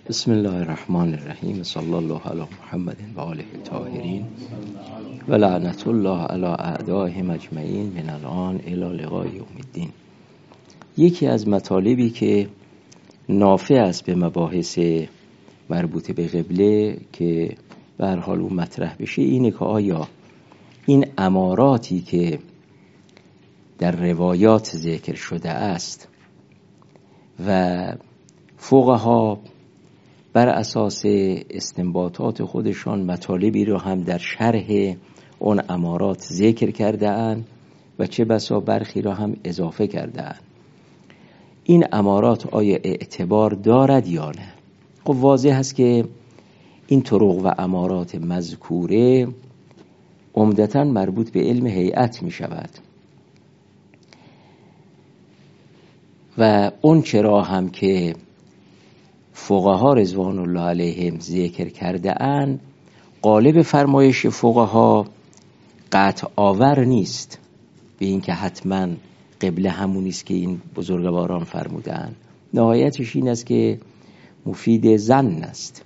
بسم الله الرحمن الرحیم. صلی الله علی محمد و آله الطاهرین و لعنت الله علی اعدائهم اجمعین من الان الی لقاء یوم الدین. یکی از مطالبی که نافع است به مباحث مربوط به قبله که به هر حال اون مطرح بشه اینه که آیا این اماراتی که در روایات ذکر شده است و فقها بر اساس استنباطات خودشان مطالبی رو هم در شرح اون امارات ذکر کرده اند و چه بسا برخی را هم اضافه کرده اند، این امارات آیا اعتبار دارد یا نه؟ خب واضح است که این طرق و امارات مذکوره عمدتاً مربوط به علم هیئت می شود و اون چرا هم که فقها رضوان الله علیهم ذکر کرده اند، غالب فرمایش فقها قطع آور نیست به این که حتما قبله همونی است که این بزرگواران فرمودند. نهایتش این است که مفید ظن است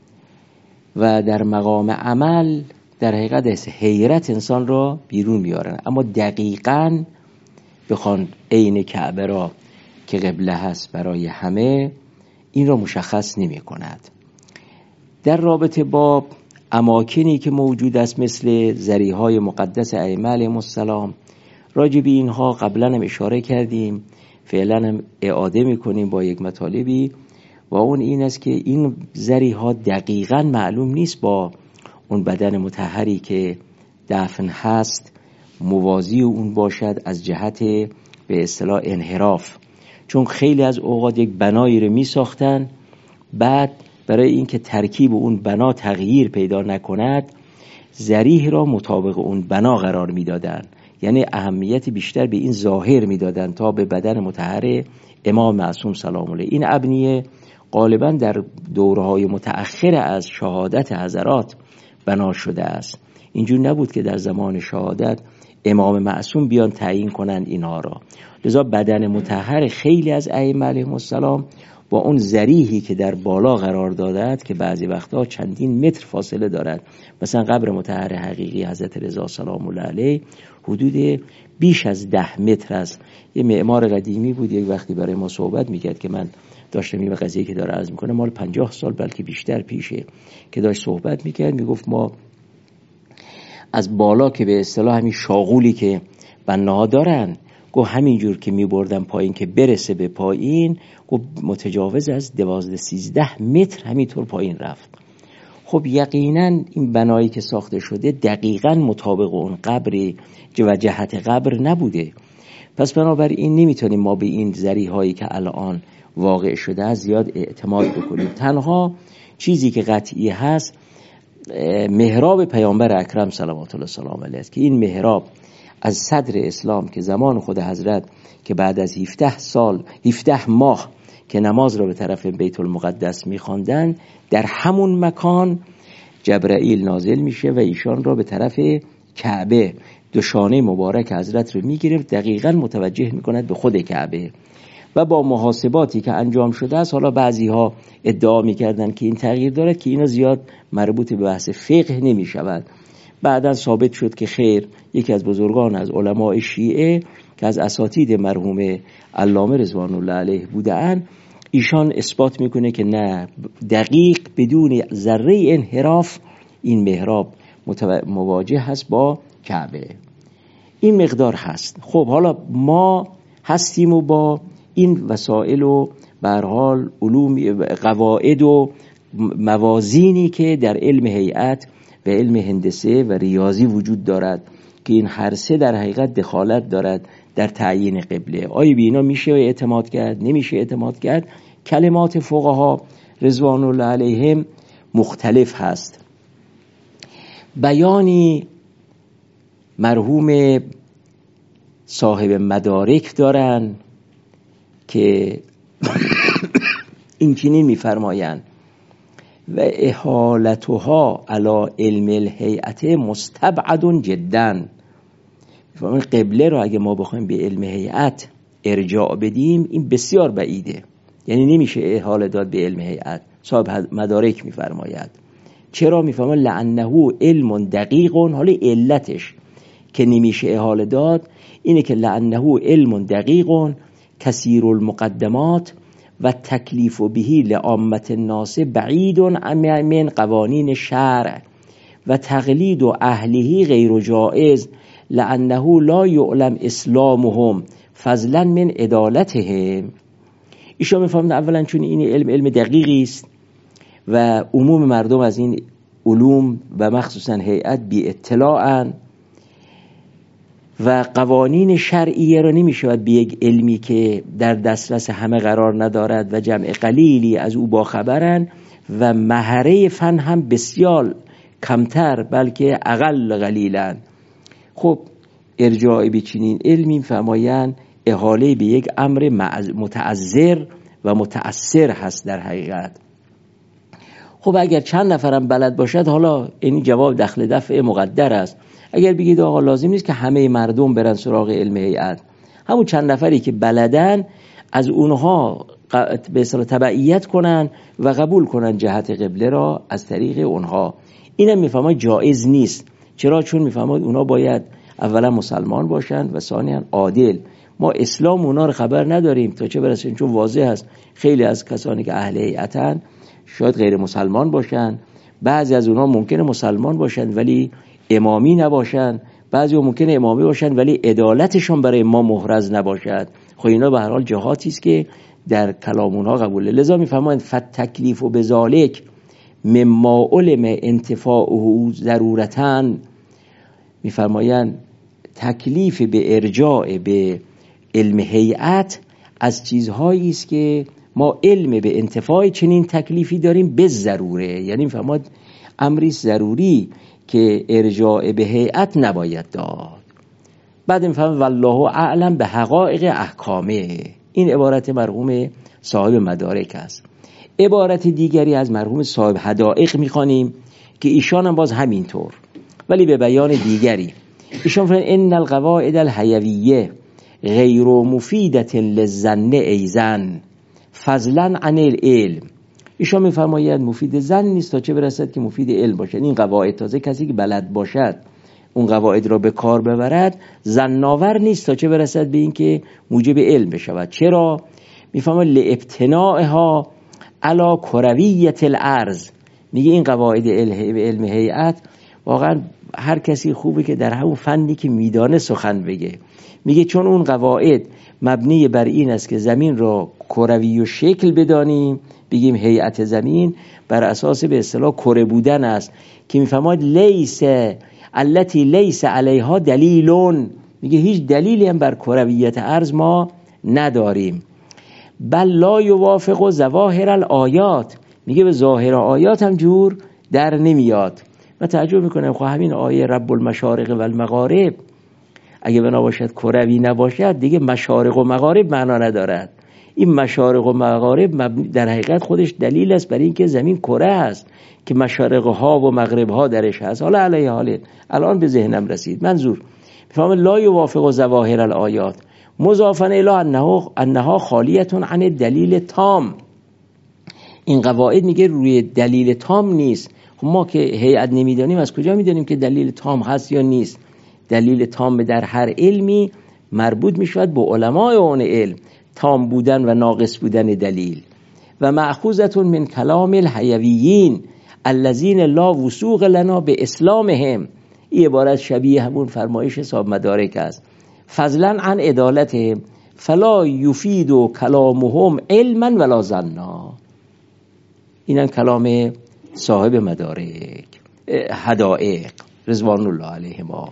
و در مقام عمل در حقیقت از حیرت انسان را بیرون میارن، اما دقیقاً بخوان عین کعبه را که قبله هست برای همه این را مشخص نمی کند. در رابطه با اماکنی که موجود است مثل ذریحه‌های مقدس ائمه علیهم السلام، راجع به اینها قبلا هم اشاره کردیم، فعلا هم اعاده میکنیم با یک مطالبی و اون این است که این ذریحه دقیقاً معلوم نیست با اون بدن مطهری که دفن هست موازی اون باشد از جهت به اصطلاح انحراف، چون خیلی از اوقات یک بنایی رو می ساختن، بعد برای اینکه ترکیب اون بنا تغییر پیدا نکند ذریح را مطابق اون بنا قرار می دادن، یعنی اهمیت بیشتر به این ظاهر می دادن تا به بدن مطهر امام معصوم سلام الله. این ابنیه غالبا در دوره‌های متأخر از شهادت حضرات بنا شده است، اینجور نبود که در زمان شهادت امام معصوم بیان تعیین کنند اینها را. لذا بدن مطهر خیلی از ائمه علیهم السلام با اون ذریحی که در بالا قرار دادند که بعضی وقتا چندین متر فاصله دارد، مثلا قبر مطهر حقیقی حضرت رضا سلام الله علیه حدود بیش از 10 متر است. یه معمار قدیمی بود یک وقتی برای ما صحبت میکرد که من داشتم این قضیه که داره عرض میکنه مال 50 سال بلکه بیشتر پیشه که داشت صحبت میکرد، میگفت ما از بالا که به اصطلاح همین شاغولی که بناها دارن، گفت همینجور که میبردن پایین که برسه به پایین، گفت متجاوز از 12-13 متر همینطور پایین رفت. خب یقینا این بنایی که ساخته شده دقیقاً مطابق اون قبر و جهت قبر نبوده، پس بنابراین نمیتونیم ما به این ذریحه‌هایی که الان واقع شده از زیاد اعتماد بکنیم. تنها چیزی که قطعی هست محراب پیامبر اکرم صلوات الله سلام علیه است که این محراب از صدر اسلام که زمان خود حضرت که بعد از 17 ماه که نماز را به طرف بیت المقدس می‌خواندن، در همون مکان جبرائیل نازل میشه و ایشان را به طرف کعبه دو شانه مبارک حضرت رو میگیره، دقیقاً متوجه میکند به خود کعبه و با محاسباتی که انجام شده است. حالا بعضی ها ادعا میکردن که این تغییر دارد که اینا زیاد مربوط به بحث فقه نمیشود. بعداً ثابت شد که خیر، یکی از بزرگان از علماء شیعه که از اساتید مرحوم علامه رضوان الله علیه بودند، ایشان اثبات میکنه که نه، دقیق بدون ذره انحراف این محراب مواجه هست با کعبه. این مقدار هست. خب حالا ما هستیم و با این وسائل و به هر حال علوم قواعد و موازینی که در علم هیئت و علم هندسه و ریاضی وجود دارد که این هر سه در حقیقت دخالت دارد در تعیین قبله. آیا به اینا میشه اعتماد کرد؟ نمیشه اعتماد کرد؟ کلمات فقها رضوان الله علیهم مختلف هست. بیانی مرحوم صاحب مدارک دارن که این چنین میفرمایند و احالتها علی علم الهیئت مستبعد جدا. قبله رو اگه ما بخوایم به علم هیئت ارجاع بدیم این بسیار بعیده، یعنی نمیشه احاله داد به علم هیئت. صاحب مدارک میفرماید چرا میفرماید لانه علم دقیق. حالا علتش که نمیشه احاله داد اینه که لانه علم دقیق کثیر المقدمات و تکلیف بهی لعامة الناس بعید من قوانین شرع و تقلید و اهلیه غیر جائز لانه لا یعلم اسلامهم فضلا من عدالتهم. ایشون میفهمند اولا چون این علم دقیقی است و عموم مردم از این علوم و مخصوصا هیئت بی اطلاعن و قوانین شرعیه را نمیشود به یک علمی که در دسترس همه قرار ندارد و جمع قلیلی از او باخبرن و مهره فن هم بسیار کمتر بلکه اقل قلیلن. خب ارجاع به چنین علمی فرمایند احاله به یک امر متعذر و متأثر هست در حقیقت. خب اگر چند نفرم بلد باشد حالا این جواب دخل دفع مقدر است. اگر بگید آقا لازم نیست که همه مردم برن سراغ علم هیئت، همون چند نفری که بلدن از اونها به اصطلاح تبعیت کنن و قبول کنن جهت قبله را از طریق اونها. اینم میفهمید جایز نیست. چرا؟ چون میفهمید اونا باید اولا مسلمان باشن و ثانیا عادل. ما اسلام اونا رو خبر نداریم تا چه برسه، چون واضح است خیلی از کسانی که اهل هیئتن شاید غیر مسلمان باشن، بعضی از اونها ممکنه مسلمان باشن ولی امامی نباشن، بعضی ها ممکنه امامی باشن ولی عدالتشون برای ما محرز نباشد. خب اینا به هر حال جهاتی است که در کلام اونها قبوله. لذا میفهمند فتکلیف و بذالک مما علم انتفاعه ضرورتاً، میفرمایند تکلیف به ارجاع به علم هیئت از چیزهایی است که ما علم به انتفاع چنین تکلیفی داریم به ضروره. یعنی میفرماید امری ضروری که ارجاع به هیئت نباید داد. بعد میفرماید والله اعلم به حقایق احکامه. این عبارت مرحوم صاحب مدارک است. عبارت دیگری از مرحوم صاحب حدائق میخوانیم که ایشان هم باز همینطور ولی به بیان دیگری. ایشان فرمودند ان القواعد الحیویه غیر مفیدة للظن ایزن فضلا عن العلم. ایشان میفرماید مفید ظن نیست تا چه برسد که مفید علم باشد. این قواعد تازه کسی که بلد باشد اون قواعد را به کار ببرد ظن‌آور نیست تا چه برسد به این که موجب علم بشود. چرا؟ میفرماید لابتناعها علی کرویت الارض. میگه این قواعد علم هیئت واقعا هر کسی خوبه که در همون فنی که میدانه سخن بگه. میگه چون اون قواعد مبنی بر این است که زمین را کروی و شکل بدانیم، بگیم هیئت زمین بر اساس به اصطلاح کره بودن است که میفهمد لیس التي لیس علیها دلیلون. میگه هیچ دلیلی هم بر کرویت ارض ما نداریم. بل لا یوافق ظواهر الآیات. میگه به ظاهر آیات هم جور در نمیاد. من تعجب میکنم خب همین آیه رب المشارق و المغارب اگه بنا باشد کروی نباشد دیگه مشارق و مغارب معنا ندارد. این مشارق و مغارب در حقیقت خودش دلیل است برای اینکه زمین کره است که مشارق ها و مغرب ها درش هست. حالا علیه حاله الان به ذهنم رسید. منظور فهم لا یوافق ظواهر الآیات مضافا الی انها خالیه عن الدلیل تام. این قواعد میگه روی دلیل تام نیست. خب ما که هیئت نمیدانیم از کجا میدانیم که دلیل تام هست یا نیست؟ دلیل تام در هر علمی مربوط میشود به علمای اون علم، تام بودن و ناقص بودن دلیل. و مأخوذة من کلام الحیویین الذین لا وثوق لنا به اسلامهم. این عبارت شبیه همون فرمایش صاحب مدارک است. فضلا عن عدالتهم فلا یفید کلامهم علما ولا ظنا. اینم کلام صاحب مدارک حدائق رضوان الله علیهما.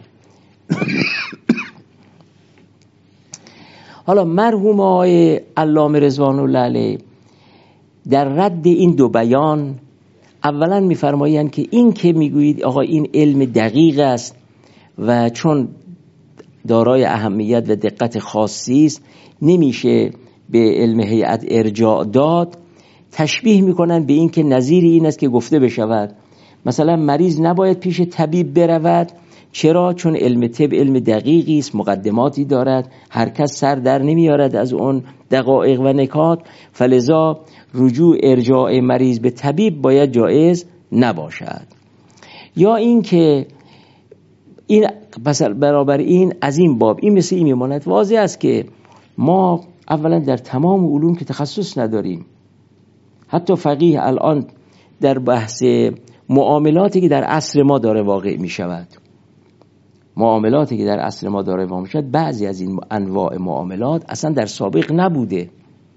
حالا مرحوم آقای علامه رضوان الله علیه در رد این دو بیان اولا میفرمایند که این که میگویید آقا این علم دقیق است و چون دارای اهمیت و دقت خاصی است نمیشه به علم هیئت ارجاع داد، تشبیه میکنن به این که نظیر این است که گفته بشود مثلا مریض نباید پیش طبیب برود چرا؟ چون علم طب علم دقیقی است، مقدماتی دارد، هر کس سر در نمیارد از اون دقایق و نکات، فلذا رجوع ارجاع مریض به طبیب باید جایز نباشد. یا این که این برابر این از این باب این مثل این میماند. واضح است که ما اولا در تمام علوم که تخصص نداریم. حتی فقیه الان در بحث معاملاتی که در عصر ما داره واقع می شود، معاملاتی که در عصر ما داره واقع می شود، بعضی از این انواع معاملات اصلا در سابق نبوده.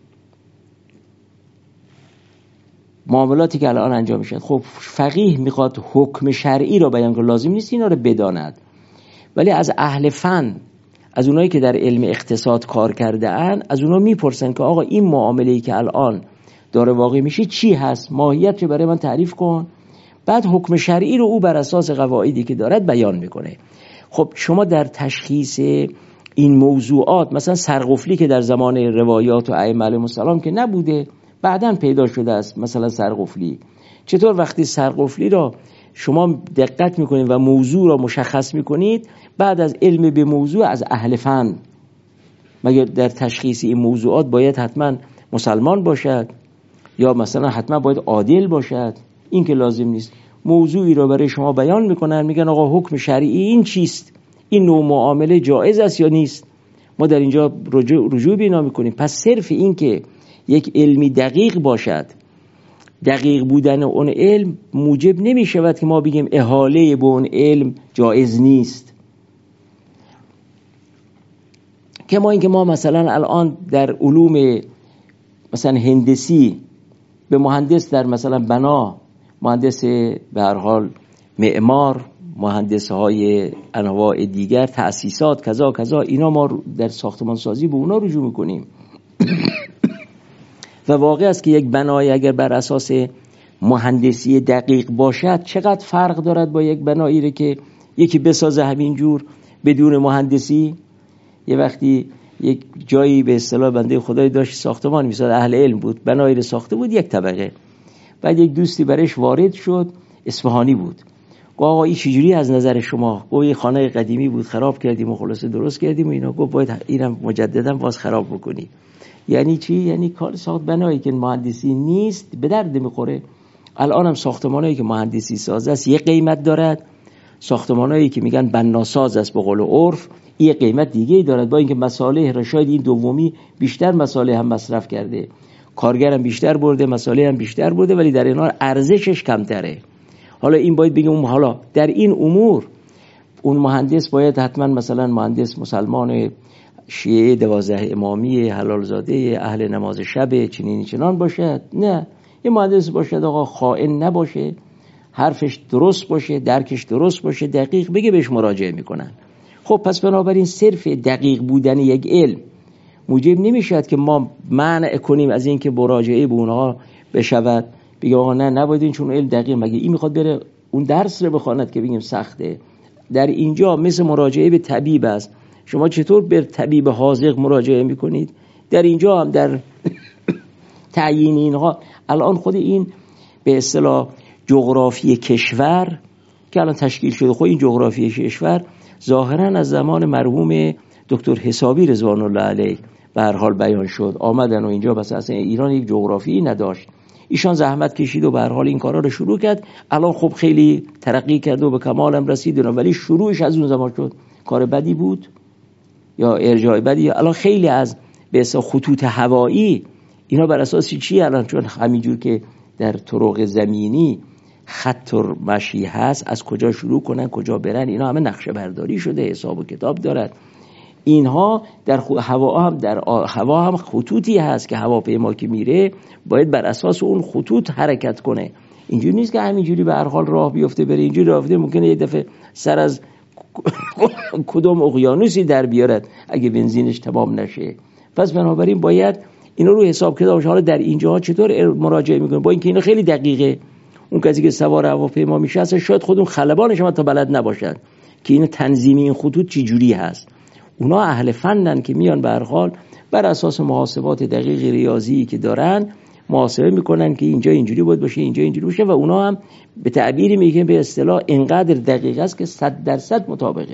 معاملاتی که الان انجام میشه، خب فقیه میخواد حکم شرعی رو بیان کنه، لازم نیست اینا رو بداند، ولی از اهل فن، از اونایی که در علم اقتصاد کار کرده ان، از اونا میپرسن که آقا این معامله‌ای که الان داره واقع میشه چی هست، ماهیت رو برای من تعریف کن. بعد حکم شرعی رو او بر اساس قواعدی که دارد بیان میکنه. خب شما در تشخیص این موضوعات، مثلا سرقفلی که در زمان روایات و ائمه علیهم السلام که نبوده، بعداً پیدا شده است، مثلا سرقفلی، چطور وقتی سرقفلی را شما دقت میکنید و موضوع را مشخص میکنید، بعد از علم به موضوع از اهل فن، مگر در تشخیص این موضوعات باید حتما مسلمان باشد یا مثلا حتما باید عادل باشد؟ این که لازم نیست. موضوعی را برای شما بیان میکنن، میگن آقا حکم شرعی این چیست، این نوع معامله جایز است یا نیست، ما در اینجا رجوع بینا میکنیم. پس صرف این که یک علمی دقیق باشد، دقیق بودن اون علم موجب نمی شود که ما بگیم احاله به اون علم جایز نیست. که ما مثلا الان در علوم مثلا هندسی به مهندس در مثلا بنا، مهندس به هر حال معمار، مهندس های انواع دیگر، تأسیسات کذا کذا، اینا ما در ساختمان سازی به اونا رجوع میکنیم. و واقع است که یک بنای اگر بر اساس مهندسی دقیق باشد، چقدر فرق دارد با یک بنایی که یکی بسازه همینجور بدون مهندسی. یه وقتی یک جایی به اصطلاح بنده خدای داشت ساختمان میساخت، اهل علم بود، بنایی رو ساخته بود یک طبقه، بعد یک دوستی برش وارد شد، اصفهانی بود، گفت آقا این چجوری از نظر شما؟ گفت یه خانه قدیمی بود خراب کردیم و خلاصه درست کردیم و اینا. گفت باید اینم مجددا باز خراب بکنی. یعنی چی؟ یعنی کار ساخت بنایی که مهندسی نیست به درد میخوره. الان هم ساختمانایی که مهندسی ساز است یه قیمت دارد، ساختمانایی که میگن بناساز است به قول عرف یه قیمت دیگه ای دارد، با اینکه مصالح را شاید این دومی بیشتر مصالح هم مصرف کرده، کارگرم بیشتر برده، مصالح هم بیشتر برده، ولی در این حال ارزشش کمتره. حالا این باید بگیم حالا در این امور اون مهندس باید حتما مثلا مهندس مسلمان شیعه 12 امامی حلال زاده اهل نماز شب چنان باشد؟ نه، یه مهندس باشد آقا خائن نباشه، حرفش درست باشه، درکش درست باشه، دقیق بگه، بهش مراجعه میکنن. خب پس بنابراین صرف دقیق بودن یک علم موجب نمیشد که ما منع کنیم از این که مراجعه به اونها بشود، بگه آقا نه نباید این چون علم دقیق، مگه این میخواد بره اون درس رو بخواند که بگیم سخته. در اینجا مثل مراجعه به طبیب است، شما چطور به طبیب حاذق مراجعه میکنید؟ در اینجا هم در تعیین اینها الان خود این به اصطلاح جغرافی کشور که الان تشکیل شده، خود این جغرافی کشور ظاهرا از زمان مرحوم دکتر حسابی رضوان الله علیه به هر حال بیان شد، آمدن و اینجا بس اصلا ایران یک جغرافی نداشت، ایشان زحمت کشید و به هر حال این کارا رو شروع کرد. الان خب خیلی ترقی کرد و به کمالم رسید، ولی شروعش از اون زمان شد کار بدی بود یا ارجاع بدی. الان خیلی از به اصطلاح خطوط هوایی اینا بر اساس چی الان؟ چون همینجور که در طرق زمینی خط مشی هست، از کجا شروع کنن کجا برن، اینا همه نقشه برداری شده، حساب و کتاب دارد. اینها در هوا هم خطوطی هست که هواپیما که میره باید بر اساس اون خطوط حرکت کنه. اینجوری نیست که همینجوری به هر حال راه بیفته بره، اینجوری راه بیفته ممکنه یه دفعه سر از کدوم اقیانوسی در بیارد اگه بنزینش تمام نشه. پس بنابراین باید اینا رو حساب کتابش. حالا در اینجا چطور مراجعه میکنه؟ با اینکه اینا خیلی دقیقه، اون کسی که سوار هواپیما میشه اصلا شاید خودون خلبانش هم تا بلد نباشد که این تنظیمی این خطوط چی جوری هست. اونا اهل فنن که میان به هر حال بر اساس محاسبات دقیق ریاضی که دارن محاسبه میکنن که اینجا اینجوری بود باشه، اینجا اینجوری باشه، و اونا هم به تعبیری میگن به اصطلاح اینقدر دقیق است که 100% مطابقه.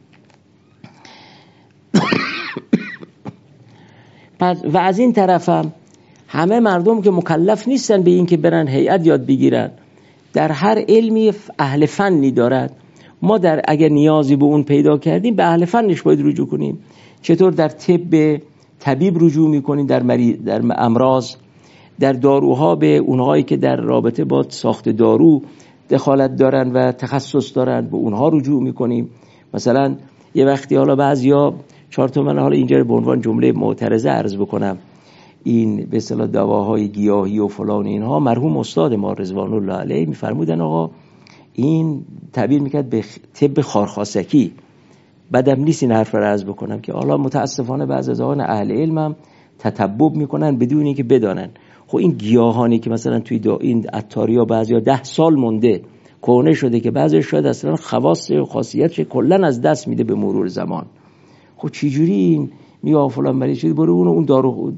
پس و از این طرف هم همه مردم که مکلف نیستن به این که برن هیئت یاد بگیرن، در هر علمی اهل فنی دارد. ما در اگر نیازی به اون پیدا کردیم به اهل فنش باید رجوع کنیم. چطور در طبیب رجوع میکنیم، در امراض، در داروها به اونهایی که در رابطه با ساخت دارو دخالت دارن و تخصص دارن به اونها رجوع میکنیم. مثلا یه وقتی حالا بعضیا 4 تا من حالا اینجا به عنوان جمله معترضه عرض بکنم، این به اصطلاح دواهای گیاهی و فلان اینها، مرحوم استاد ما رضوان الله علیه میفرمودن آقا این تعبیر میکرد به طب خارخاسکی. بعدم نیست این حرف رو عرض بکنم که حالا متاسفانه بعضی از آقایان اهل علم هم تتبع میکنن بدون اینکه بدانن. خب این گیاهانی که مثلا توی این عطاریا بعضیا 10 سال مونده کهنه شده که بعضی شاید اصلا خواص خاصیتش کلا از دست میده به مرور زمان. خب چه جوری این میگه فلان مریض شده برو اون دارو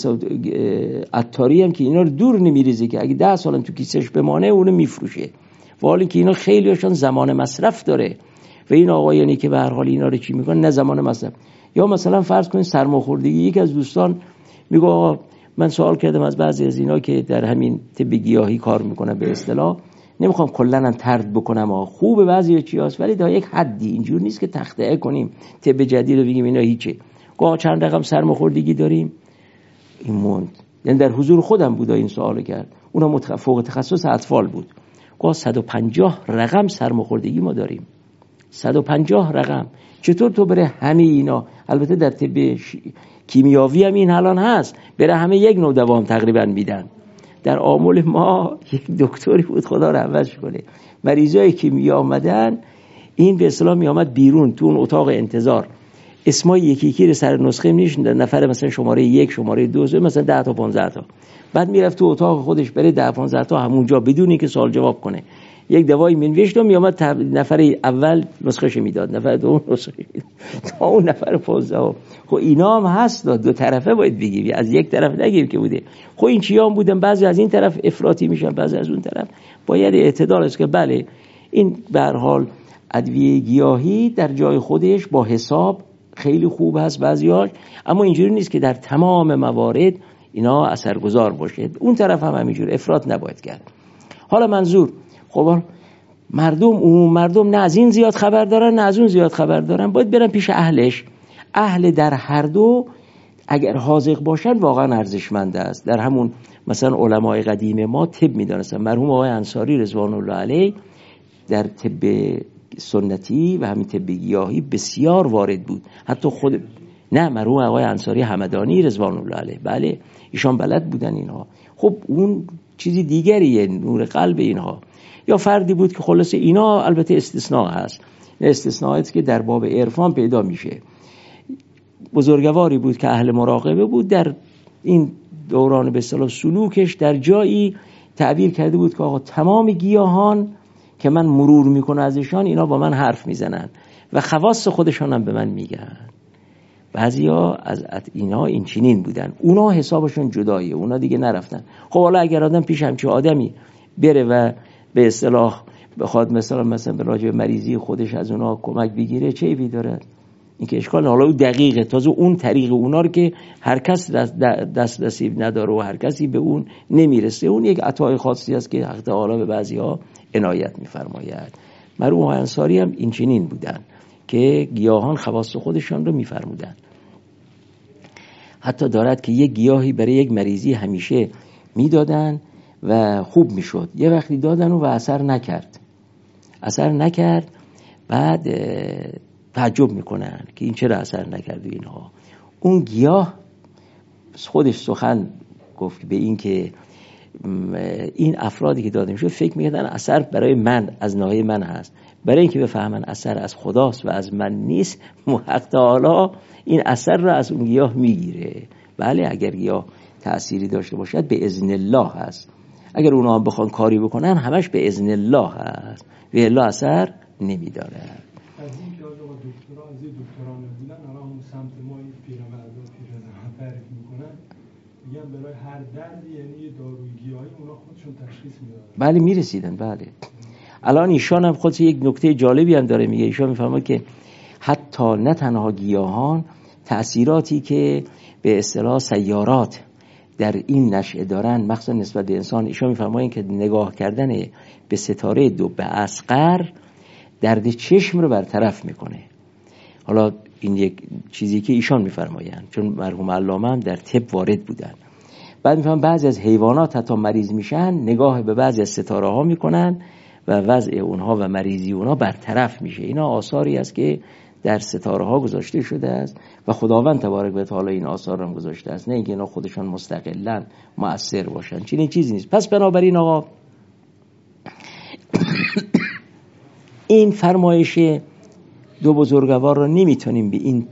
عطاری هم که اینا رو دور نمیریزه که اگه 10 سالم تو کیسهش بمانه اونو میفروشه، ولی که اینا خیلیشون زمان مصرف داره و این آقایانی که به هر حال اینا رو چی میکنن نه زمان مصرف. یا مثلا فرض کنید سرماخوردگی، یک از دوستان میگه آقا من سوال کردم از بعضی از اینا که در همین طب گیاهی کار میکنن به اصطلاح، نمیخوام کلا طرد بکنم خوبه بعضی چیاست ولی تا یک حدی، اینجور نیست که تخطئه کنیم طب جدید رو بگیم اینا هیچه. گاه چند رقم سرماخوردگی داریم این موند، یعنی در حضور خودم بود این سوالو کرد، اونم فوق تخصص اطفال بود. گاه 150 رقم سرماخوردگی ما داریم، 150 رقم. چطور تو بره همه اینا، البته در طب کیمیاوی هم این الان هست، بره همه یک نوع دوام تقریبا میدن. در آمول ما یک دکتری بود خدا رحمتش کنه، مریضایی که می آمدن این به اصطلاح می آمد بیرون تو اون اتاق انتظار، اسمای یکی یکی رو سر نسخه می‌نوشتن، نفر مثلا شماره 1 شماره 2 مثلا 10 تا 15 تا، بعد میرفت تو اتاق خودش بره 10 15 تا همونجا بدون اینکه سوال جواب کنه یک دوایی می‌نوشت و میآمد نفر اول نسخه‌ش میداد، نفر دوم نسخه میداد تا اون نفر 15. خب اینا هم هست، دو طرفه باید بگیم، از یک طرف نگیم که بوده. خب این چیام بودن، بعضی از این طرف افراطی میشن بعضی از اون طرف، باید اعتدال است که بله این به هر حال ادویه گیاهی در جای خودش با حساب خیلی خوب هست بعضیاش، اما اینجوری نیست که در تمام موارد اینا اثرگذار باشه. اون طرف هم همینجور افراط نباید کرد. حالا منظور خب مردم نه از این زیاد خبر دارن نه از اون زیاد خبر دارن، باید برن پیش اهلش. اهل در هر دو اگر حاذق باشن واقعا ارزشمند است. در همون مثلا علمای قدیم ما طب میدونستن، مرحوم آقای انصاری رضوان الله علیه در طب سنتی و همین طب گیاهی بسیار وارد بود. حتی خود نه مرحوم آقای انصاری همدانی رضوان الله علیه، بله ایشان بلد بودن اینها. خب اون چیزی دیگریه، نور قلب اینها. یا فردی بود که خلاصه اینا البته استثناء هست، استثناءاتی که در باب عرفان پیدا میشه. بزرگواری بود که اهل مراقبه بود، در این دوران به اصطلاح سلوکش در جایی تعبیر کرده بود که آقا تمام گیاهان که من مرور میکنه ازشان اینا با من حرف میزنن و خواص خودشان هم به من میگن. بعضیا از اینا این چنین بودن، اونا حسابشون جداییه، اونا دیگه نرفتن. خب حالا اگر آدم پیش همچین آدمی بره و به اصطلاح بخواد مثلا به راجع مریضی خودش از اونا کمک بگیره، چه ایبی داره؟ این که اشکال حالا دقیقه، تازه اون طریق اونا رو که هر کس دسترسی نداره و هر کسی به اون نمیرسه، اون یک عطای خاصی است که حق تعالی به بعضی‌ها عنایت می‌فرماید. مرحوم انصاری هم این چنین بودن که گیاهان خواص خودشان رو می‌فرمودن. حتی دارد که یک گیاهی برای یک مریضی همیشه میدادن و خوب میشد، یه وقتی دادن و اثر نکرد، بعد تعجب میکنن که این چرا اثر نکرد اینها. اون گیاه خودش سخن گفت به این که این افرادی که داده میشه فکر میکردن اثر برای من از ناحیه من هست، برای اینکه بفهمن اثر از خداست و از من نیست، حق تعالی این اثر رو از اون گیاه میگیره. بله اگر گیاه تأثیری داشته باشد به اذن الله هست، اگر اونا هم بخوان کاری بکنن همش به اذن الله هست و الا اثر نمیداره. از این که آقا دکتران نبودن، الان هم سمت ما این پیرمردا پیرزنان تعریف میکنن، میگن برای هر دردی یعنی داروی گیاهی اونا خودشون تشخیص میدن. بله میرسیدن. بله الان ایشان هم خودش یک نکته جالبی هم داره میگه. ایشان میفهمه که حتی نه تنها گیاهان، تأثیراتی که به اصطلاح سیارات در این نشأه دارن مخصوصا نسبت به انسان، ایشان میفرمایند که نگاه کردن به ستاره دب اصغر درد چشم رو برطرف میکنه. حالا این یک چیزی که ایشان میفرمایند، چون مرحوم علامه هم در طب وارد بودن. بعد میفهمن بعضی از حیوانات حتی مریض میشن، نگاه به بعضی از ستاره ها میکنن و وضع اونها و مریضی اونها برطرف میشه. اینا آثاری است که در ستاره ها گذاشته شده است و خداوند تبارک و تعالی این آثار رو گذاشته است، نه اینکه اینا خودشان مستقلاً مؤثر باشن. چنین چیزی نیست. پس بنابراین آقا این فرمایش دو بزرگوار رو نمیتونیم به این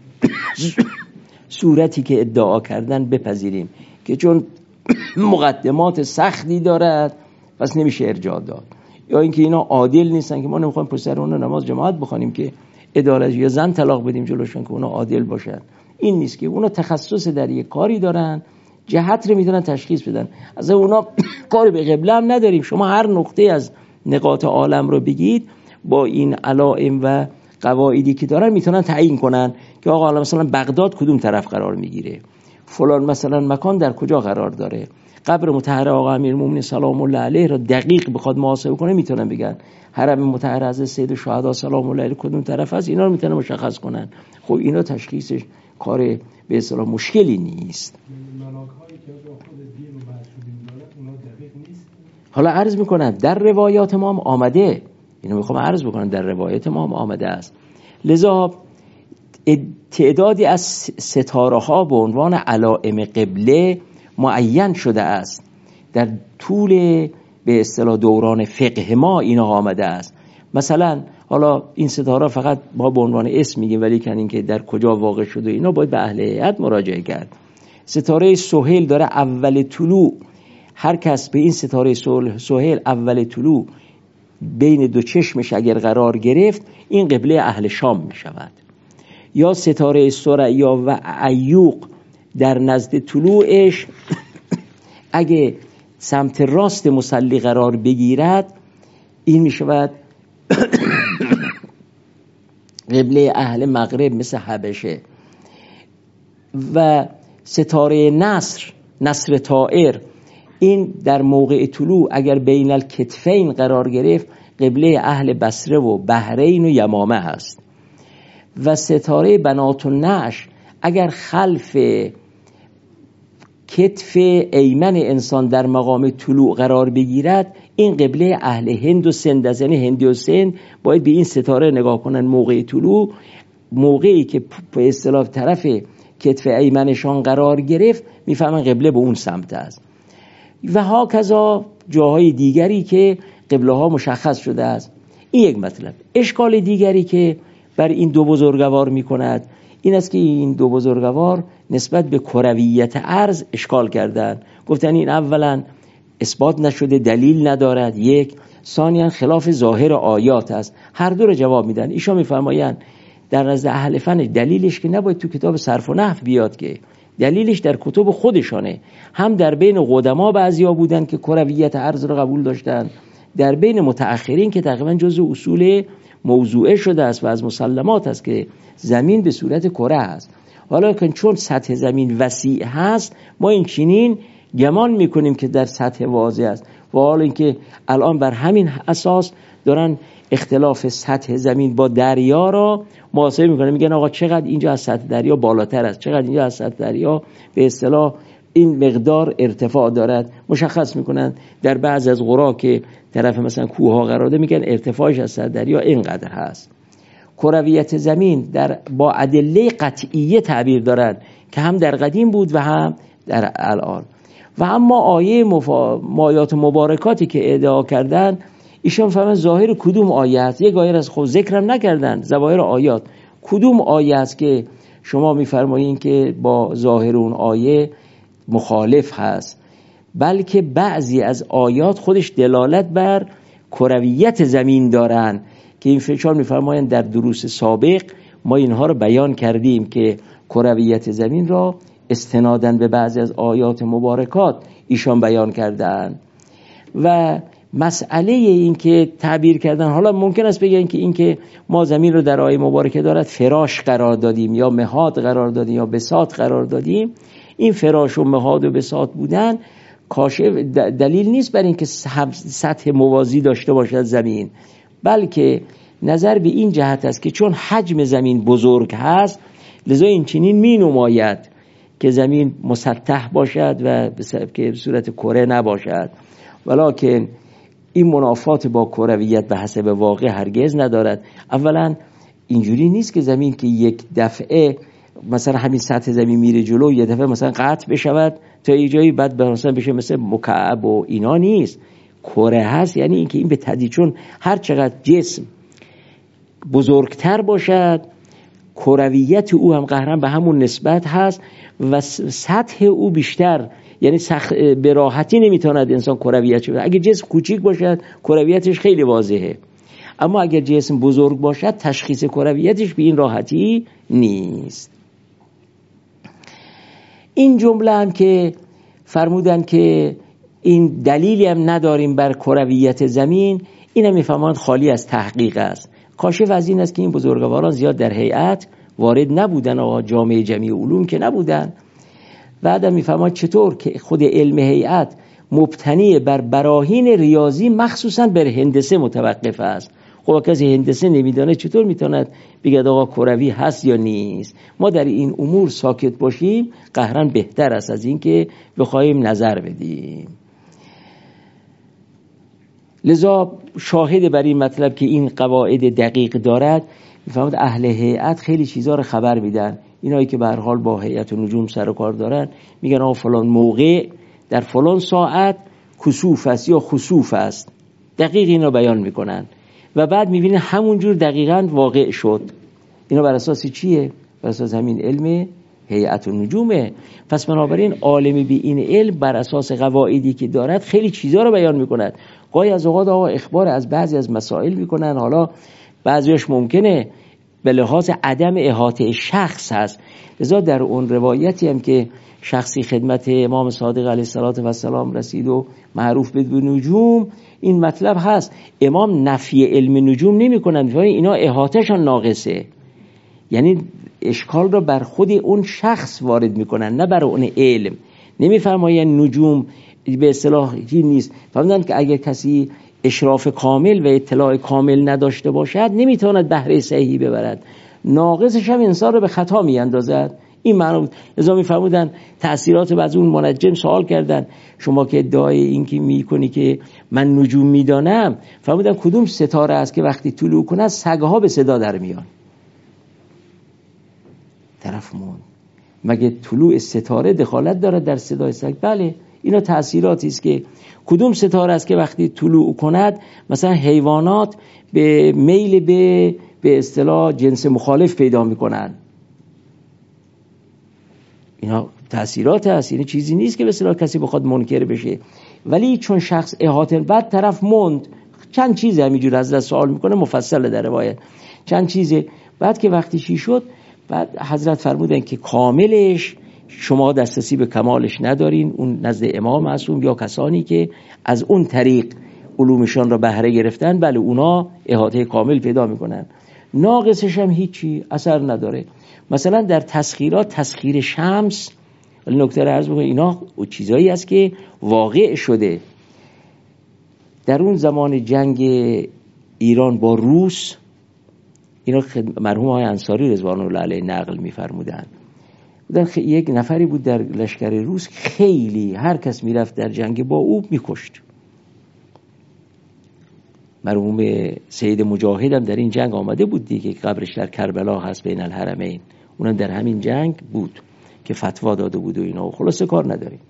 صورتی که ادعا کردن بپذیریم که چون مقدمات سختی دارد پس نمیشه ارجاع داد، یا اینکه اینا عادل نیستن که ما نمیخوایم پسر اون نماز جماعت بخونیم که عدالت، یا زن طلاق بدیم جلوشون که اونا عادل باشن. این نیست که اونا تخصص در یک کاری دارن، جهت رو میتونن تشخیص بدن. از اونا کاری به قبله هم نداریم. شما هر نقطه از نقاط عالم رو بگید با این علائم و قواعدی که دارن میتونن تعیین کنن که آقا مثلا بغداد کدوم طرف قرار میگیره، فلان مثلا مکان در کجا قرار داره. قبر مطهر آقا امیرالمومنین سلام الله علیه را دقیق بخواد محاسبه کنه میتونن بگن حرم مطهر حضرت سید الشهدا سلام الله علیه کدوم طرف است. اینا رو میتونن مشخص کنن. خب اینا تشخیصش کار به اصطلاح مشکلی نیست. ملاک‌هایی که خود دین و معصومین داره اونا دقیق نیست. حالا عرض میکنم در روایات ما هم آمده، اینو میخوام عرض بکنم، در روایت ما هم آمده است. لذا تعدادی از ستاره ها به عنوان علائم قبله معین شده است. در طول به اصطلاح دوران فقه ما اینا آمده است. مثلا حالا این ستاره فقط ما به عنوان اسم میگیم، ولی که اینکه در کجا واقع شده اینا باید به اهل هیئت مراجعه کرد. ستاره سهیل داره اول طلوع، هر کس به این ستاره سهیل اول طلوع بین دو چشمش اگر قرار گرفت این قبله اهل شام می شود. یا ستاره ثریا و عیوق در نزد طلوعش اگه سمت راست مصلی قرار بگیرد این می شود قبله اهل مغرب مثل حبشه. و ستاره نصر طائر این در موقع طلوع اگر بین الکتفین قرار گرفت قبله اهل بصره و بحرین و یمامه هست. و ستاره بنات النعش اگر خلف کتف ایمن انسان در مقام طلوع قرار بگیرد این قبله اهل هند و سند است. یعنی هندی و سند باید به این ستاره نگاه کنن موقع طلوع. موقعی که به اصطلاح طرف کتف ایمنشان قرار گرفت میفهمن قبله به اون سمت است. و ها کذا جاهای دیگری که قبله ها مشخص شده است. این یک مطلب. اشکال دیگری که بر این دو بزرگوار می کند این است که این دو بزرگوار نسبت به کرویت ارض اشکال کردند. گفتن این اولا اثبات نشده، دلیل ندارد، یک، ثانیاً خلاف ظاهر آیات است. هر دو رو جواب میدن. ایشان میفرمایند در نزد اهل فن دلیلش که نباید تو کتاب صرف و نحو بیاد، که دلیلش در کتب خودشانه. هم در بین قدما بعضیا بودن که کرویت ارض رو قبول داشتن، در بین متأخرین که تقریبا جزء اصول موضوعه شده است و از مسلمات است که زمین به صورت کره است. حالا که چون سطح زمین وسیع هست ما این چنین گمان میکنیم که در سطح واضح است، و حالا اینکه الان بر همین اساس دارن اختلاف سطح زمین با دریا را محاسبه میکنن. میگن آقا چقدر اینجا از سطح دریا بالاتر است، چقدر اینجا از سطح دریا به اصطلاح این مقدار ارتفاع دارد. مشخص میکنن در بعض از قرا که طرف مثلا کوه ها قرار ده میگن ارتفاعش از سطح دریا اینقدر هست. کرویت زمین در با ادله قطعیه تعبیر دارد که هم در قدیم بود و هم در الان. و اما آیه آیات مبارکاتی که ادعا کردن ایشان فهمن ظاهر کدوم آیه است. یک آیه از خود ذکرم نکردن، ظواهر آیات کدوم آیه است که شما میفرمایین که با ظاهر اون آیه مخالف هست، بلکه بعضی از آیات خودش دلالت بر کرویت زمین دارن که این فشار میفرمایند در دروس سابق ما اینها رو بیان کردیم که کرویت زمین را استناداً به بعضی از آیات مبارکات ایشان بیان کردن. و مسئله این که تعبیر کردن، حالا ممکن است بگن که این که ما زمین رو در آیه مبارکه دارد فراش قرار دادیم یا مهاد قرار دادیم یا بساط قرار دادیم، این فراش و مهاد و بساط بودن کاشف دلیل نیست بر این که سطح موازی داشته باشد زمین، بلکه نظر به این جهت است که چون حجم زمین بزرگ هست لذا این چنین می نماید که زمین مسطح باشد و که به صورت کره نباشد، ولکن این منافات با کرویت به حسب واقع هرگز ندارد. اولا اینجوری نیست که زمین که یک دفعه مثلا همین سطح زمین میره جلو یه دفعه مثلا قطع بشود تا یه جایی بعد مثلا بشه مثل مکعب و اینا نیست، کره هست. یعنی اینکه این به تدریج چون هر چقدر جسم بزرگتر باشد کرویت او هم قهرن به همون نسبت هست و سطح او بیشتر، یعنی به راحتی نمیتواند انسان کرویت شود. اگه جسم کوچیک باشد کرویتش خیلی واضحه، اما اگر جسم بزرگ باشد تشخیص کرویتش به این راحتی نیست. این جمله هم که فرمودن که این دلیلی هم نداریم بر کرویت زمین، این هم میفهمند خالی از تحقیق است. کاشف از این است که این بزرگواران زیاد در هیئت وارد نبودن و جامعه جمعی علوم که نبودن. بعدم میفهمند چطور که خود علم هیئت مبتنی بر براهین ریاضی مخصوصا بر هندسه متوقف است. خب کسی هندسه نمیدانه چطور میتواند بگه آقا کروی هست یا نیست؟ ما در این امور ساکت باشیم قهرن بهتر است از این که بخوایم نظر بدیم. لذا شاهد بر این مطلب که این قواعد دقیق دارد میفهمد اهل هیئت خیلی چیزا رو خبر میدن. اینایی که به هر حال با هیئت و نجوم سر و کار دارن میگن آقا فلان موقع در فلان ساعت کسوف است یا خسوف است، دقیق اینا بیان میکنن و بعد میبینن همونجور دقیقاً واقع شد. اینا بر اساس چیه؟ بر اساس همین علم هیئت و نجومه. پس بنابراین عالم بی این علم بر اساس قواعدی که دارد خیلی چیزا رو بیان میکند. گاهی از اوقات آقا اخبار از بعضی از مسائل میکنن، حالا بعضیش ممکنه به لحاظ عدم احاطه شخص هست. لذا در اون روایتی هم که شخصی خدمت امام صادق علیه السلام رسید و معروف به نجوم، این مطلب هست امام نفی علم نجوم نمی کنند، اینا احاطهشان ناقصه، یعنی اشکال را بر خود اون شخص وارد می کنند نه بر اون علم. نمی فرمایند نجوم به اصطلاح نیست، فرمودند که اگر کسی اشراف کامل و اطلاع کامل نداشته باشد نمیتواند بهره صحیحی ببرد، ناقصش هم انسان رو به خطا میاندازد. این معنی بود. لذا میفرمودن تأثیرات بعض اون منجم سوال کردن شما که ادعای این که میکنی که من نجوم میدانم، فرمودن کدوم ستاره است که وقتی طلوع کنه سگها به صدا در میان؟ طرف موند مگه طلوع ستاره دخالت داره در صدای سگ؟ بله، اینا تأثیراتی است که کدوم ستاره است که وقتی طلوع کند مثلا حیوانات به میل به اصطلاح جنس مخالف پیدا میکنن. اینا تأثیرات هست، یعنی چیزی نیست که به اصطلاح کسی بخواد منکر بشه. ولی چون شخص احاطه، بعد طرف موند چند چیز همینجور حضرت سوال میکنه مفصل در روایت چند چیزه. بعد که وقتی چی شد بعد حضرت فرمودن که کاملش شما دسترسی به کمالش ندارین، اون نزد امام معصوم یا کسانی که از اون طریق علومشان را بهره گرفتن بله اونا احاطه کامل پیدا میکنن، ناقصش هم هیچی اثر نداره. مثلا در تسخیرات تسخیر شمس، ولی نکته رو عرض بکنم اینا چیزایی است که واقع شده در اون زمان جنگ ایران با روس. اینا مرحوم آقای انصاری رضوان الله علیه نقل می‌فرمودن. یک نفری بود در لشکر روس خیلی هر کس میرفت در جنگ با او میکشت. مرحوم سید مجاهد هم در این جنگ آمده بود دیگه، قبرش در کربلا هست بین الحرمین، اونم در همین جنگ بود که فتوا داده بود و اینا. خلاصه کار نداریم.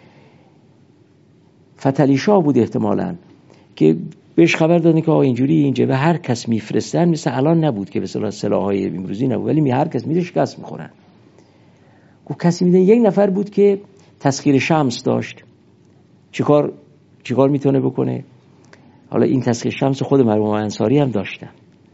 فتلی شاه بود احتمالاً که بهش خبر دادن که آقا اینجوری اینجا و هر کس میفرستن، مثل الان نبود که به اصطلاح سلاح‌های امروزی نبود، ولی هر کس میره شکست میخورن. گفت کسی میدن یک نفر بود که تسخیر شمس داشت، چیکار میتونه بکنه؟ حالا این تسخیر شمس خود مرحوم انصاری هم داشتن.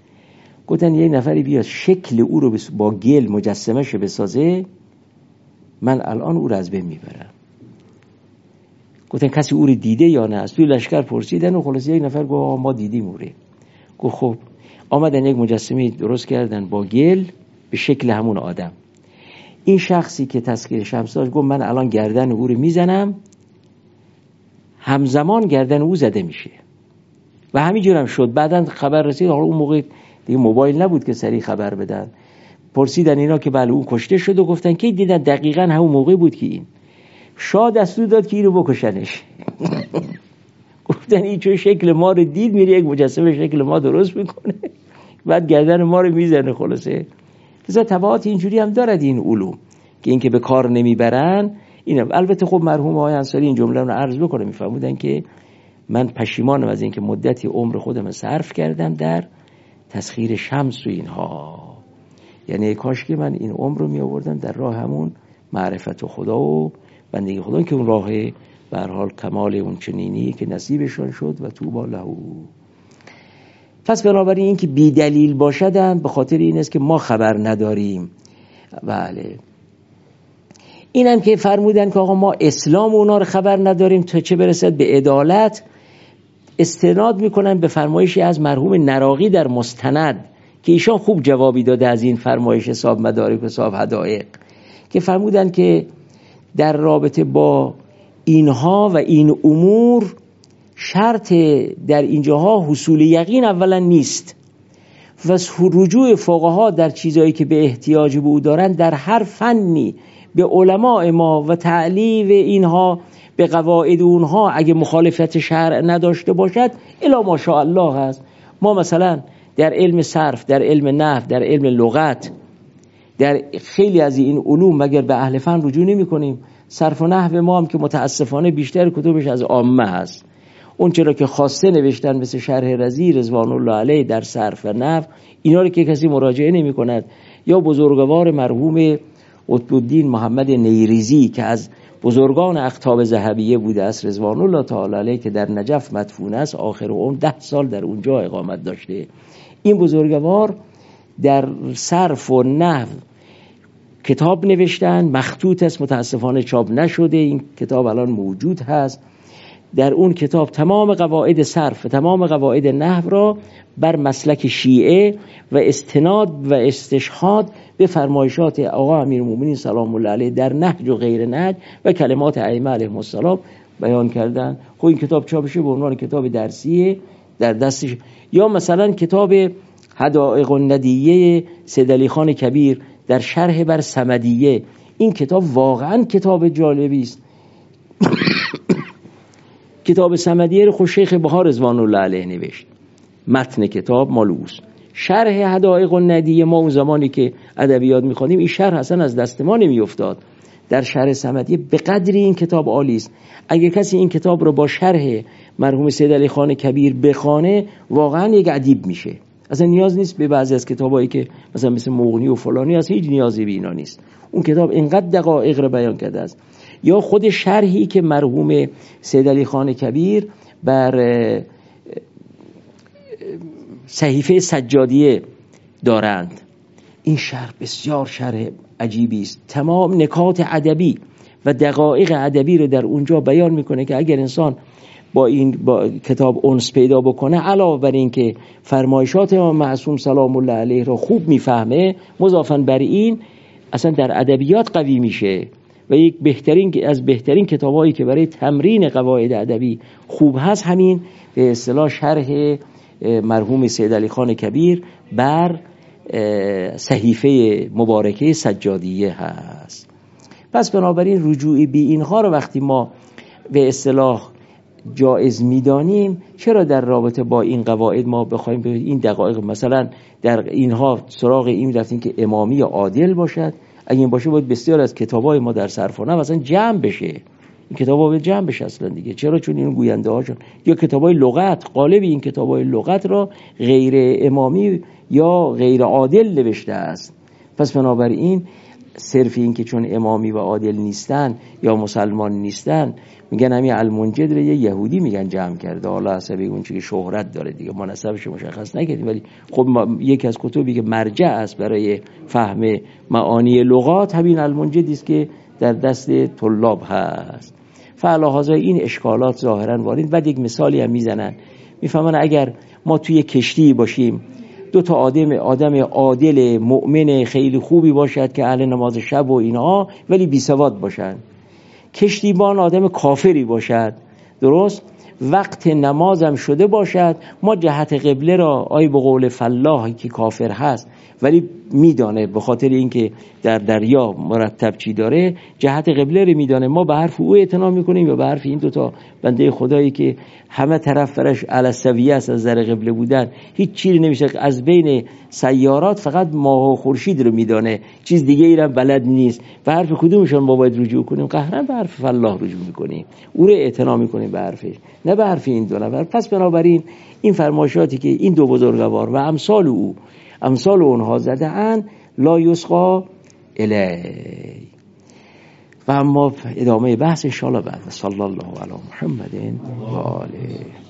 گفتن یک نفری بیاد شکل او رو با گل مجسمه‌ش بسازه، من الان او را از بین میبرم. گفتن کسی او رو دیده یا نه؟ از توی لشکر پرسیدن و خلاص یک نفر گفت ما دیدیم او رو. گفت خب. آمدن یک مجسمه درست کردن با گل به شکل همون آدم. این شخصی که تذکیر شمس داشت گفت من الان گردن او رو میزنم، همزمان گردن او زده میشه و همینجور هم شد. بعدن خبر رسید، حالا اون موقع دیگه موبایل نبود که سریع خبر بدن، پرسیدن اینا که بله اون کشته شد و گفتن که دیدن دقیقاً همون موقع بود که این شاه دستور داد که اینو بکشنش. گفتن این چون شکل ما رو دید میره یک مجسمه شکل ما درست میکنه بعد گردن ما رو میزنه. خلاصه لذا تبعات اینجوری هم دارد این علوم که این که به کار نمیبرن. اینم البته خب مرحوم آقای انصاری این جمله رو عرض بکنه، میفهمودن که من پشیمانم از این که مدتی عمر خودم صرف کردم در تسخیر شمس و اینها، یعنی کاش که من این عمر رو می آوردم در راه همون معرفت خدا و بندگی خدا، که اون راه به هر حال کمال اون چنینی که نصیبشون شد و طوبی له. پس بنابراین این که بی دلیل باشدن به خاطر این است که ما خبر نداریم. بله اینم که فرمودن که آقا ما اسلام اونا رو خبر نداریم تا چه برسد به عدالت، استناد میکنن به فرمایشی از مرحوم نراقی در مستند که ایشان خوب جوابی داده از این فرمایش صاحب مدارک و صاحب حدائق، که فرمودن که در رابطه با اینها و این امور شرط در اینجاها حصول یقین اولا نیست و رجوع فقها در چیزایی که به احتیاج به او دارن در هر فنی به علماء ما و تعلیق اینها به قواعد اونها اگه مخالفت شرع نداشته باشد الا ماشاءالله هست. ما مثلا در علم صرف، در علم نحو، در علم لغت، در خیلی از این علوم مگر به اهل فن رجوع نمی کنیم. صرف و نحو ما هم که متاسفانه بیشتر کتبش از عامه هست، اون چرا که خاصه نوشتن مثل شرح رضی رضوان الله علیه در صرف و نحو، اینا رو که کسی مراجعه نمی کند. یا بزرگوار مرحوم قطب الدین محمد نیریزی که از بزرگان اقطاب ذهبیه بوده است رضوان الله تعالی علیه، که در نجف مدفون است، آخر اون 10 سال در اونجا اقامت داشته. این بزرگوار در صرف و نحو کتاب نوشتن، مخطوط است، متاسفانه چاپ نشده. این کتاب الان موجود هست. در اون کتاب تمام قواعد صرف، تمام قواعد نحو را بر مسلک شیعه و استناد و استشهاد به فرمایشات آقا امیرالمومنین سلام الله علیه در نهج و غیر نهج و کلمات ائمه علیهم السلام بیان کردن. خب این کتاب چاپشه به عنوان کتاب درسیه در دستش. یا مثلا کتاب حدائق الندیه سید علی خان کبیر در شرح بر صمدیه، این کتاب واقعا کتاب جالبی است. کتاب صمدیه رو خود شیخ بهار رضوان الله علیه نوشت، متن کتاب مالوس. شرح حدائق الندیه ما اون زمانی که ادبیات می‌خوندیم این شرح اصلا از دست ما نمی‌افتاد. در شرح صمدیه به قدری این کتاب عالی است. اگه کسی این کتاب رو با شرح مرحوم سید علی خان کبیر بخونه واقعا یک ادیب میشه. اصلا نیاز نیست به بعضی از کتابایی که مثلا مثل مغنی و فلانی اصلا هیچ نیازی به اینا نیست. اون کتاب اینقدر دقایق رو بیان کرده است. یا خود شرحی که مرحوم سید علی خان کبیر بر صحیفه سجادیه دارند، این شرح بسیار شرح عجیبی است. تمام نکات ادبی و دقایق ادبی رو در اونجا بیان میکنه که اگر انسان با کتاب انس پیدا بکنه، علاوه بر این که فرمایشات امام معصوم سلام الله علیه رو خوب میفهمه، مضافاً بر این اصلا در ادبیات قوی میشه و یک از بهترین کتابایی که برای تمرین قواعد ادبی خوب هست همین به اصطلاح شرح مرحوم سید علی خان کبیر بر صحیفه مبارکه سجادیه هست. پس بنابراین رجوع به اینها رو وقتی ما به اصطلاح جایز میدانیم، چرا در رابطه با این قواعد ما بخوایم به این دقایق مثلا در اینها سراغ این رفتیم که امامی عادل باشد؟ اگه این باشه باید بسیار از کتابای ما در صرف و نحو مثلا جمع بشه، این کتابا به جمع بشه اصلا دیگه. چرا؟ چون این گوینده هاشون یا کتابای لغت، قالب این کتابای لغت را غیر امامی یا غیر عادل نوشته است. پس بنابراین صرف این که چون امامی و عادل نیستن یا مسلمان نیستن میگن همین المنجد رو یه یهودی میگن جمع کرده، حالا حسب اون چیزی که شهرت داره دیگه ما نسبش مشخص نکردیم، ولی خب یکی از کتبی که مرجع است برای فهم معانی لغات همین المنجدی است که در دست طلاب هست. فعلاحاظا این اشکالات ظاهرا وارد. بعد یک مثالی هم میزنن، میفهمن اگر ما توی کشتی باشیم، دو تا آدم عادل مؤمن خیلی خوبی باشد که اهل نماز شب و اینها، ولی بی سواد باشن، کشتیبان آدم کافری باشد، درست، وقت نمازم شده باشد، ما جهت قبله را آی به قول فلاحی که کافر هست ولی میدانه به خاطر اینکه در دریا مرتب چی داره، جهت قبله رو میدانه، ما به حرف او اعتنا میکنیم یا به حرف این دوتا بنده خدایی که همه طرف فرش علی السویه است از نظر قبله بودن، هیچ چیزی نمیشه، از بین سیارات فقط ماه و خورشید رو میدانه، چیز دیگه ای هم بلد نیست، به حرف کدومشون ما باید رجوع کنیم؟ قهرن به حرف فلاح رجوع میکنیم، او رو اعتنا میکنیم به حرفش، نه به حرف این دو نفر. پس بنابراین این فرمایشاتی که این دو بزرگوار و امثال اونها زده اند لا یسقا الی. و اما ادامه بحث ان شاء الله بعد. صلی الله علی محمد و آله.